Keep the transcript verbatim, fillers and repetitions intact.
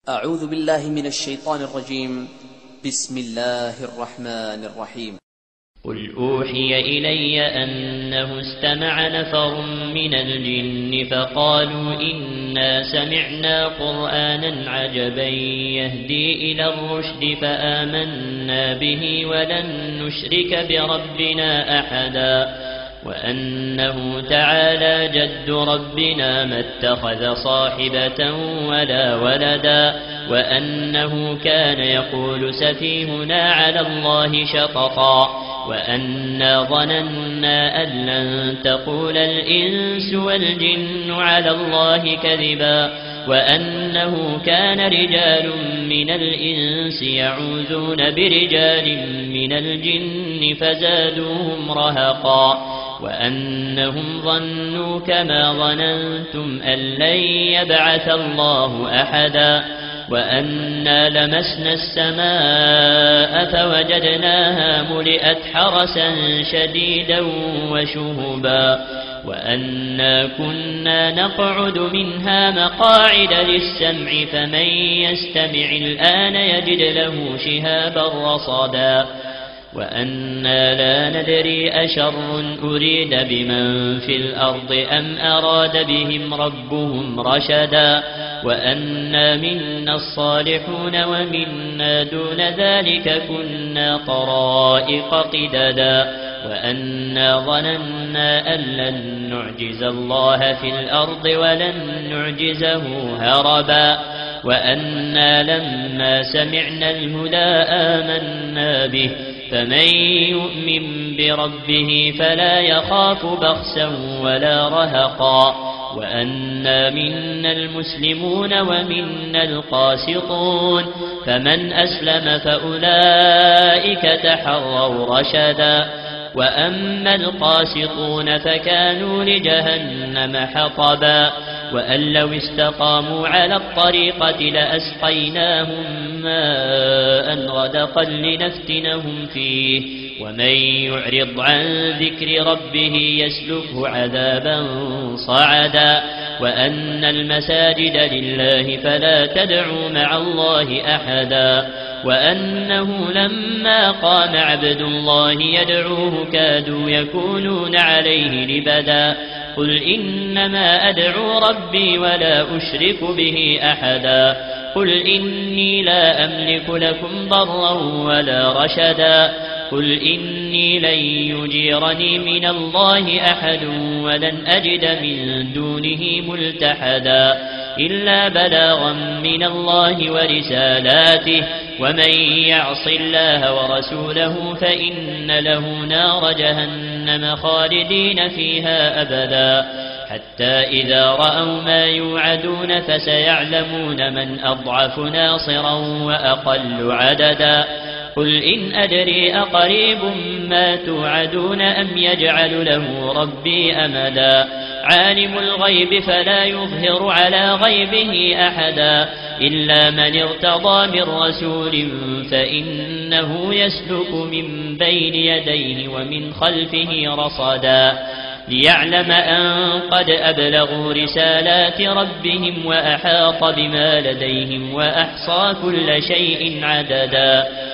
أعوذ بالله من الشيطان الرجيم. بسم الله الرحمن الرحيم. قل أوحي إلي أنه استمع نفر من الجن فقالوا إنا سمعنا قرآنا عجبا يهدي إلى الرشد فآمنا به ولن نشرك بربنا أحدا وأنه تعالى جد ربنا ما اتخذ صاحبة ولا ولدا وأنه كان يقول سفيهنا على الله شططا وأنا ظننا أن لن تقول الإنس والجن على الله كذبا وأنه كان رجال من الإنس يعوذون برجال من الجن فزادوهم رهقا وأنهم ظنوا كما ظننتم أن لن يبعث الله أحدا وأنا لمسنا السماء فوجدناها ملئت حرسا شديدا وشهبا وأنا كنا نقعد منها مقاعد للسمع فمن يستمع الآن يجد له شهابا رصدا وأنا لا ندري أشر أريد بمن في الأرض أم أراد بهم ربهم رشدا وأنا منا الصالحون ومنا دون ذلك كنا طرائق قددا وأنا ظننا أن لن نعجز الله في الأرض ولن نعجزه هربا وأنا لما سمعنا الهدى آمنا به فمن يؤمن بربه فلا يخاف بخسا ولا رهقا وأنا منا المسلمون ومنا القاسطون فمن أسلم فأولئك تحروا رشدا وأما القاسطون فكانوا لجهنم حطبا وأن لو استقاموا على الطريقة لأسقيناهم ماء غدقا لنفتنهم فيه ومن يعرض عن ذكر ربه يسلكه عذابا صعدا وأن المساجد لله فلا تدعوا مع الله أحدا وأنه لما قام عبد الله يدعوه كادوا يكونون عليه لبدا قل إنما أدعو ربي ولا أشرك به أحدا قل إني لا أملك لكم ضرا ولا رشدا قل إني لن يجيرني من الله أحد ولن أجد من دونه ملتحدا إلا بلاغا من الله ورسالاته ومن يعص الله ورسوله فإن له نار جهنم خالدين فيها أبدا حتى إذا رأوا ما يوعدون فسيعلمون من أضعف ناصرا وأقل عددا قل إن أدري أقريب ما توعدون أم يجعل له ربي أمدا عالم الغيب فلا يظهر على غيبه أحدا إلا من ارتضى من رسول فإنه يسلك من بين يديه ومن خلفه رصدا ليعلم أن قد أبلغوا رسالات ربهم وأحاط بما لديهم وأحصى كل شيء عددا